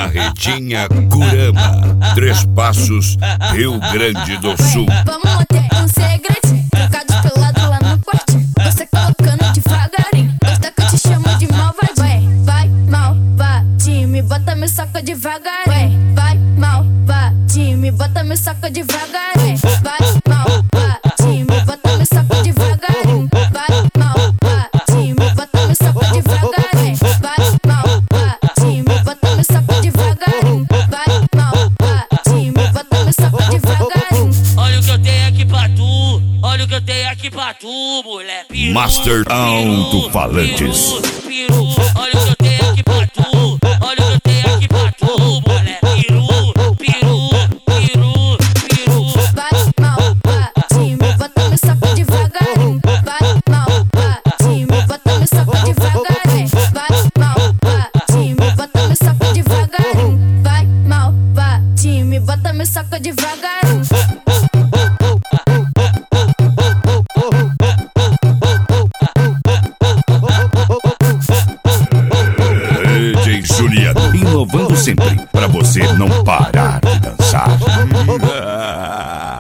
Carretinha Curama, Três Passos, Rio Grande do Sul. Vamos ter um segredinho, trocado pelado lá no quartinho. Você colocando devagarinho, gosta que eu te chamo de malvadinho. Vai, malvadinho, me bota, me soca devagarinho. Vai, malvadinho, me bota, me soca devagarinho. Vai, malvadinho, me bota, me soca devagarinho. Vai, malvadinho, me bota, me soca devagarinho. Vai, malvadinho, me bota, me soca devagarinho. Vai, malvadinho, me bota, me soca devagarinho. Olha o que eu tenho aqui pra tu, olha o que eu tenho aqui pra tu, mulher. Piru, Master Alto-Falantes. Piru, olha o que eu tenho aqui pra tu, olha o que eu tenho aqui pra tu, mulher. Piru, piru, piru, piru. Vai, malvadinho, me bota, me soca devagarinho. Vai, malvadinho, me bota, me soca devagarinho. Vai, malvadinho, me bota, me soca devagarinho. Vai, malvadinho, me bota, me soca devagarinho. DJ Juliano, inovando sempre, pra você não parar de dançar.